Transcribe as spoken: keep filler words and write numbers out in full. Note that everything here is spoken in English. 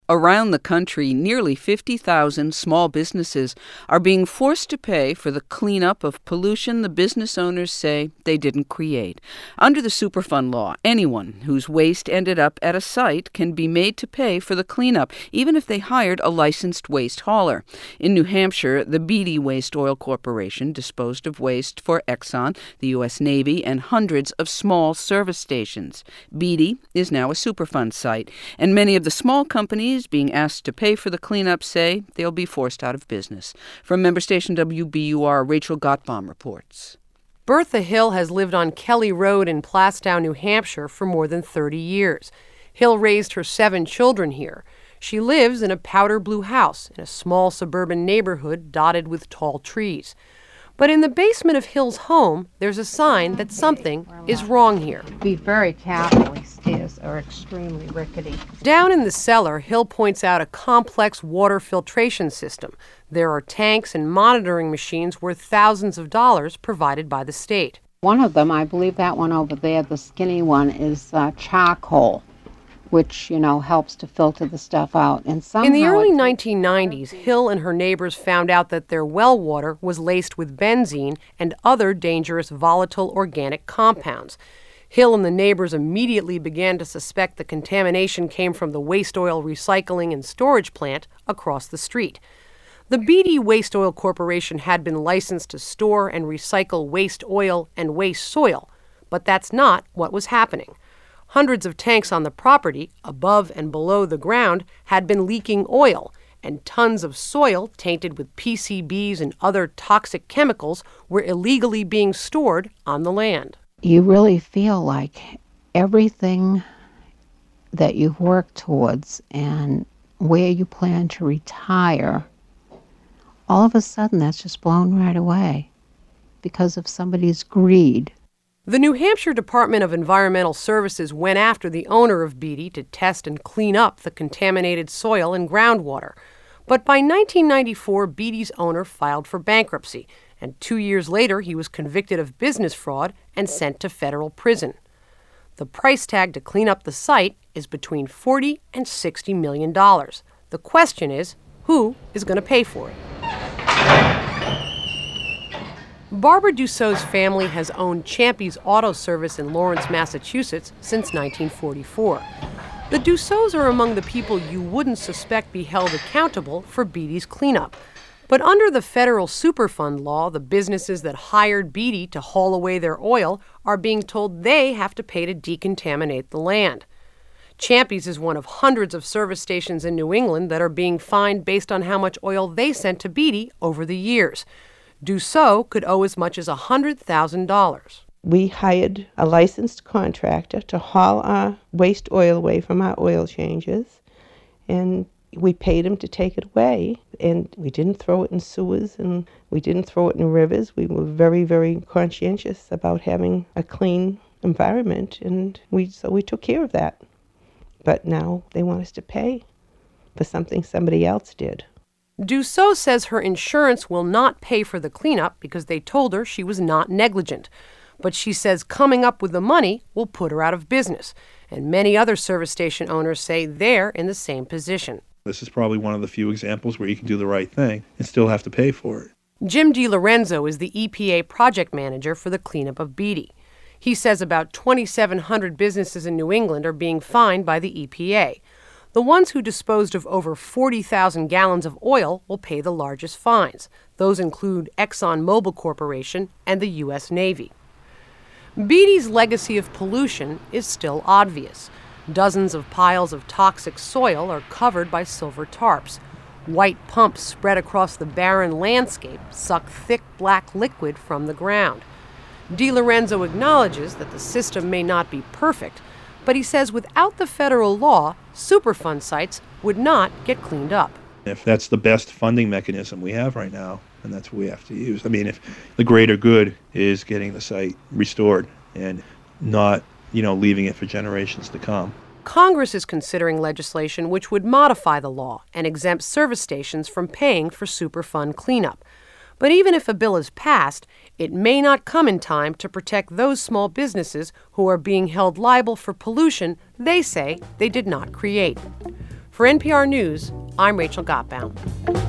Around the country, nearly fifty thousand small businesses are being forced to pay for the cleanup of pollution the business owners say they didn't create. Under the Superfund law, anyone whose waste ended up at a site can be made to pay for the cleanup, even if they hired a licensed waste hauler. In New Hampshire, the Beatty Waste Oil Corporation disposed of waste for Exxon, the U S Navy, and hundreds of small service stations. Beatty is now a Superfund site, and many of the small companies being asked to pay for the cleanup say they'll be forced out of business. From member station W B U R, Rachel Gottbaum reports. Bertha Hill has lived on Kelly Road in Plastow, New Hampshire for more than thirty years. Hill raised her seven children here. She lives in a powder blue house in a small suburban neighborhood dotted with tall trees. But in the basement of Hill's home, there's a sign that something is wrong here. Be very careful, these stairs are extremely rickety. Down in the cellar, Hill points out a complex water filtration system. There are tanks and monitoring machines worth thousands of dollars provided by the state. One of them, I believe that one over there, the skinny one, is uh, charcoal, which, you know, helps to filter the stuff out. And somehow in the early nineteen nineties, Hill and her neighbors found out that their well water was laced with benzene and other dangerous volatile organic compounds. Hill and the neighbors immediately began to suspect the contamination came from the waste oil recycling and storage plant across the street. The Beatty Waste Oil Corporation had been licensed to store and recycle waste oil and waste soil, but that's not what was happening. Hundreds of tanks on the property, above and below the ground, had been leaking oil, and tons of soil tainted with P C Bs and other toxic chemicals were illegally being stored on the land. You really feel like everything that you've worked towards and where you plan to retire, all of a sudden that's just blown right away because of somebody's greed. The New Hampshire Department of Environmental Services went after the owner of Beatty to test and clean up the contaminated soil and groundwater. But by nineteen ninety-four, Beatty's owner filed for bankruptcy, and two years later he was convicted of business fraud and sent to federal prison. The price tag to clean up the site is between forty and sixty million dollars. The question is, who is going to pay for it? Barbara Dussault's family has owned Champy's Auto Service in Lawrence, Massachusetts since nineteen forty-four. The Dussaults are among the people you wouldn't suspect be held accountable for Beatty's cleanup. But under the federal Superfund law, the businesses that hired Beatty to haul away their oil are being told they have to pay to decontaminate the land. Champy's is one of hundreds of service stations in New England that are being fined based on how much oil they sent to Beatty over the years. Dussault could owe as much as one hundred thousand dollars. We hired a licensed contractor to haul our waste oil away from our oil changes, and we paid him to take it away. And we didn't throw it in sewers, and we didn't throw it in rivers. We were very, very conscientious about having a clean environment, and we so we took care of that. But now they want us to pay for something somebody else did. Dussault says her insurance will not pay for the cleanup because they told her she was not negligent. But she says coming up with the money will put her out of business. And many other service station owners say they're in the same position. This is probably one of the few examples where you can do the right thing and still have to pay for it. Jim DiLorenzo is the E P A project manager for the cleanup of Beatty. He says about twenty-seven hundred businesses in New England are being fined by the E P A. The ones who disposed of over forty thousand gallons of oil will pay the largest fines. Those include ExxonMobil Corporation and the U S Navy. Beatty's legacy of pollution is still obvious. Dozens of piles of toxic soil are covered by silver tarps. White pumps spread across the barren landscape suck thick black liquid from the ground. DiLorenzo acknowledges that the system may not be perfect, but he says without the federal law, Superfund sites would not get cleaned up. If that's the best funding mechanism we have right now, and that's what we have to use. I mean, if the greater good is getting the site restored and not, you know, leaving it for generations to come. Congress is considering legislation which would modify the law and exempt service stations from paying for Superfund cleanup. But even if a bill is passed, it may not come in time to protect those small businesses who are being held liable for pollution they say they did not create. For N P R News, I'm Rachel Gottbaum.